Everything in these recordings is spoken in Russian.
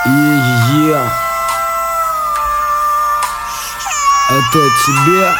Это тебе.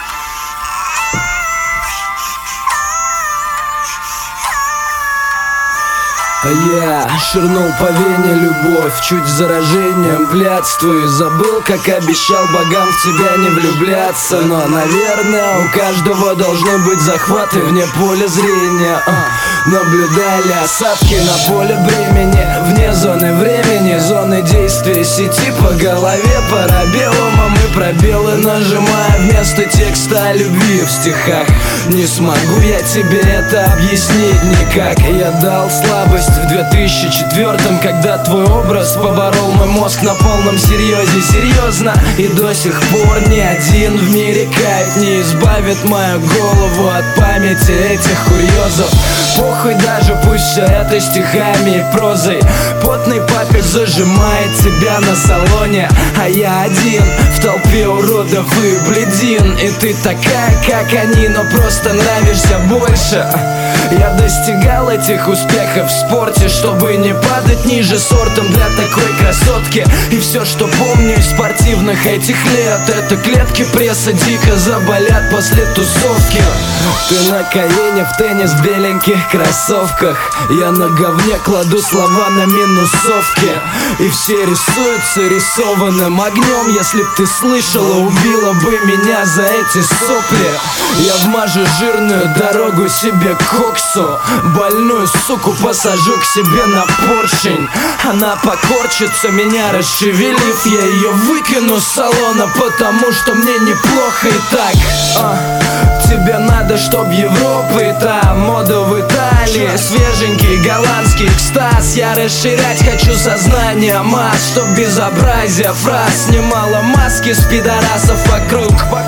А я ширнул по вене любовь, чуть заражением блядствую. Забыл, как обещал богам в тебя не влюбляться. Но, наверное, у каждого должны быть захваты вне поля зрения. Наблюдали осадки на поле бремени, вне зоны времени, зоны действия сети. По голове парабеллум, а мы пробелы нажимая вместо текста о любви в стихах. Не смогу я тебе это объяснить никак. Я дал слабость в 2004-м, когда твой образ поборол мой мозг на полном серьезе. Серьезно, и до сих пор ни один в мире кайф не избавит мою голову от памяти этих курьезов. Похуй даже, пусть все это стихами и прозой. Потный папель зажимает тебя на салоне, а я один в толпе уродов и бледин. И ты такая, как они, но просто нравишься больше. Я достигал этих успехов в спорте, чтобы не падать ниже сортом для такой красотки. И все, что помню из спортивных этих лет, это клетки пресса дико заболят после тусовки. Ты на колене в теннис в беленьких кроссовках, я на говне кладу слова на минусовке. И все рисуются рисованным огнем. Если б ты слышала, убила бы меня за эти сопли. Я вмажу жирную дорогу себе к коксу, больную суку посажу к себе на поршень. Она покорчится, меня расшевелив, я ее выкину с салона, потому что мне неплохо и так. Тебе надо, чтоб Европа и та мода в Италии, свеженький голландский экстаз. Я расширять хочу сознание масс, чтоб безобразие фраз снимало маски с пидорасов вокруг.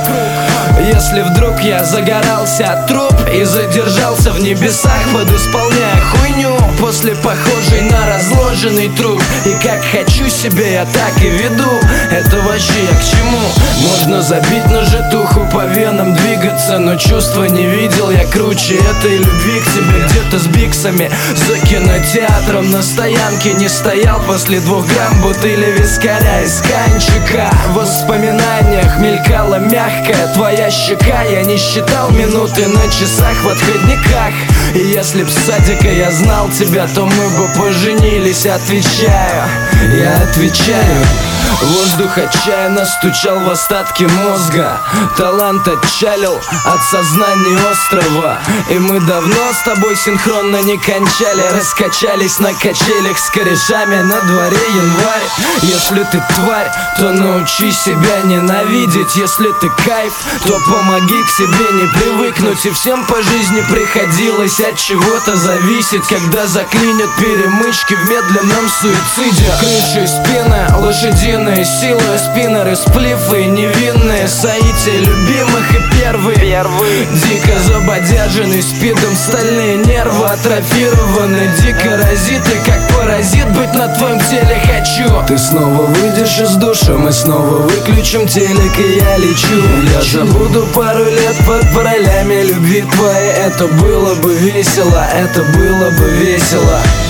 Если вдруг я загорался от труб и задержался в небесах, подисполняя хуйню после похожей на разложенный труп. И как хочу себе, я так и веду. Это вообще я к чему? Можно забить на житуху, по венам двигаться, но чувства не видел я круче этой любви к тебе. Где-то с биксами за кинотеатром на стоянке не стоял после 2 грамм бутыли вискаря из канчика. В воспоминаниях мелькала мягкая твоя щека. Я не считал минуты на часах в отходниках. И если б с садика я знал тебя, то мы бы поженились. Отвечаю, я отвечаю. Воздух отчаянно стучал в остатки мозга. Талант отчалил от сознания острова. И мы давно с тобой синхронно не кончали. Раскачались на качелях с корешами, на дворе январь. Если ты тварь, то научи себя ненавидеть. Если ты кайф, то помоги к себе не привыкнуть. И всем по жизни приходилось от чего-то зависеть, когда заклинят перемычки в медленном суициде. Крыши спины, лошадиные силы, спиннеры, сплифы, невинные соития любимых и первые. Дико забодяженный спидом, стальные нервы атрофированы, дико разиты, как паразит быть на твоем теле хочу. Ты снова выйдешь из душа, мы снова выключим телек, и я лечу. Я забуду пару лет под паролями любви твоей. Это было бы весело, это было бы весело.